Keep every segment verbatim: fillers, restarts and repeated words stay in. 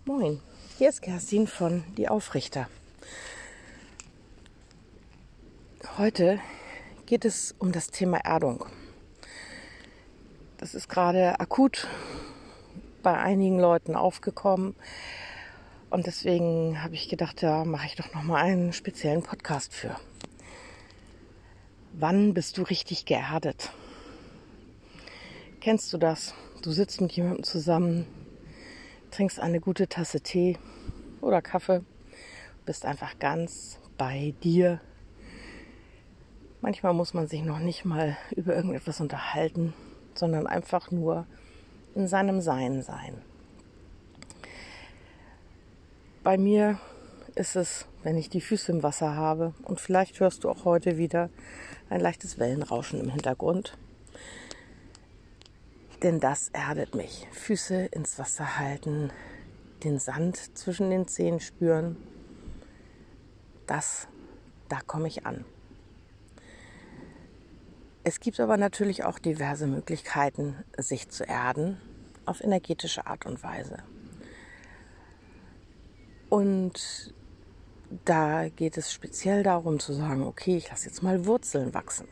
Moin, hier ist Kerstin von Die Aufrichter. Heute geht es um das Thema Erdung. Das ist gerade akut bei einigen Leuten aufgekommen und deswegen habe ich gedacht, da mache ich doch nochmal einen speziellen Podcast für. Wann bist du richtig geerdet? Kennst du das? Du sitzt mit jemandem zusammen, trinkst eine gute Tasse Tee oder Kaffee, bist einfach ganz bei dir. Manchmal muss man sich noch nicht mal über irgendetwas unterhalten, sondern einfach nur in seinem Sein sein. Bei mir ist es, wenn ich die Füße im Wasser habe, und vielleicht hörst du auch heute wieder ein leichtes Wellenrauschen im Hintergrund, denn das erdet mich. Füße ins Wasser halten, den Sand zwischen den Zehen spüren, das, da komme ich an. Es gibt aber natürlich auch diverse Möglichkeiten, sich zu erden, auf energetische Art und Weise. Und da geht es speziell darum zu sagen, okay, ich lasse jetzt mal Wurzeln wachsen.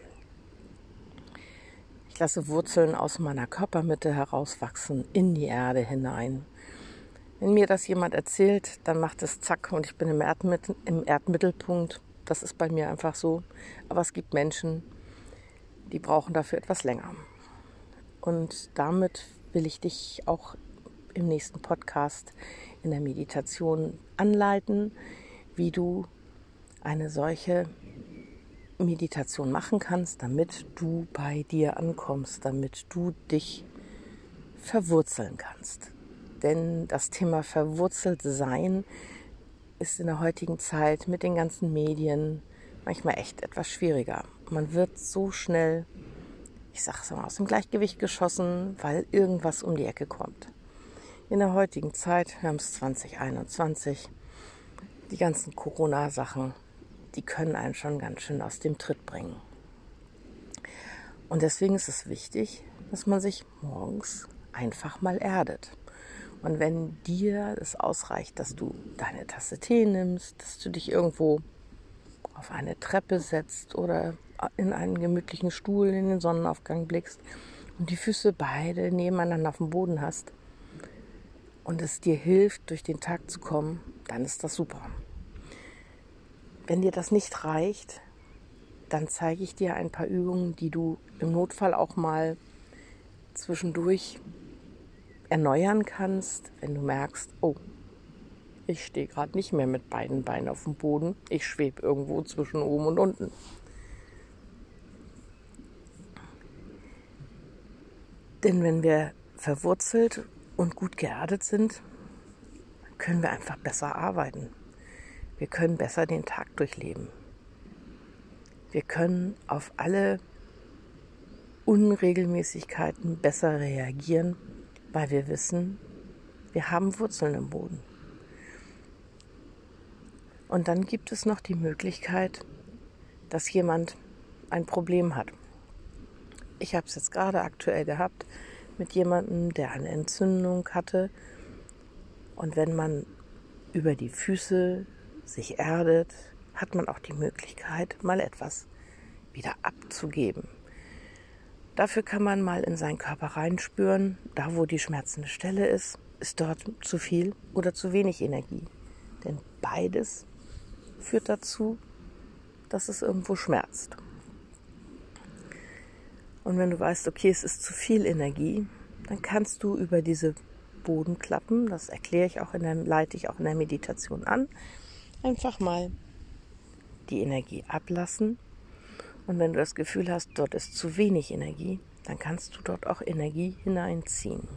Ich lasse Wurzeln aus meiner Körpermitte herauswachsen, in die Erde hinein. Wenn mir das jemand erzählt, dann macht es zack und ich bin im, Erdmittel, im Erdmittelpunkt. Das ist bei mir einfach so. Aber es gibt Menschen, die brauchen dafür etwas länger. Und damit will ich dich auch im nächsten Podcast in der Meditation anleiten, wie du eine solche Meditation machen kannst, damit du bei dir ankommst, damit du dich verwurzeln kannst. Denn das Thema verwurzelt sein ist in der heutigen Zeit mit den ganzen Medien manchmal echt etwas schwieriger. Man wird so schnell, ich sag's mal, aus dem Gleichgewicht geschossen, weil irgendwas um die Ecke kommt. In der heutigen Zeit, wir haben es zwanzig einundzwanzig, die ganzen Corona-Sachen, die können einen schon ganz schön aus dem Tritt bringen. Und deswegen ist es wichtig, dass man sich morgens einfach mal erdet. Und wenn dir es ausreicht, dass du deine Tasse Tee nimmst, dass du dich irgendwo auf eine Treppe setzt oder in einen gemütlichen Stuhl in den Sonnenaufgang blickst und die Füße beide nebeneinander auf dem Boden hast und es dir hilft, durch den Tag zu kommen, dann ist das super. Wenn dir das nicht reicht, dann zeige ich dir ein paar Übungen, die du im Notfall auch mal zwischendurch erneuern kannst, wenn du merkst, oh, ich stehe gerade nicht mehr mit beiden Beinen auf dem Boden, ich schwebe irgendwo zwischen oben und unten. Denn wenn wir verwurzelt und gut geerdet sind, können wir einfach besser arbeiten. Wir können besser den Tag durchleben. Wir können auf alle Unregelmäßigkeiten besser reagieren, weil wir wissen, wir haben Wurzeln im Boden. Und dann gibt es noch die Möglichkeit, dass jemand ein Problem hat. Ich habe es jetzt gerade aktuell gehabt mit jemandem, der eine Entzündung hatte. Und wenn man über die Füße sich erdet, hat man auch die Möglichkeit, mal etwas wieder abzugeben. Dafür kann man mal in seinen Körper reinspüren, da wo die schmerzende Stelle ist, ist dort zu viel oder zu wenig Energie. Denn beides führt dazu, dass es irgendwo schmerzt. Und wenn du weißt, okay, es ist zu viel Energie, dann kannst du über diese Bodenklappen, das erkläre ich auch in der, leite ich auch in der Meditation an, einfach mal die Energie ablassen. Und wenn du das Gefühl hast, dort ist zu wenig Energie, dann kannst du dort auch Energie hineinziehen.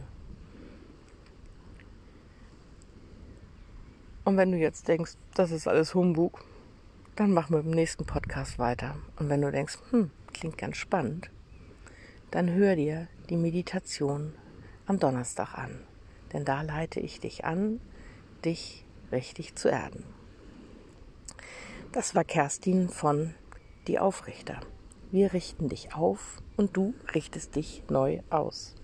Und wenn du jetzt denkst, das ist alles Humbug, dann mach mit dem nächsten Podcast weiter. Und wenn du denkst, hm, klingt ganz spannend, dann hör dir die Meditation am Donnerstag an. Denn da leite ich dich an, dich richtig zu erden. Das war Kerstin von Die Aufrichter. Wir richten dich auf und du richtest dich neu aus.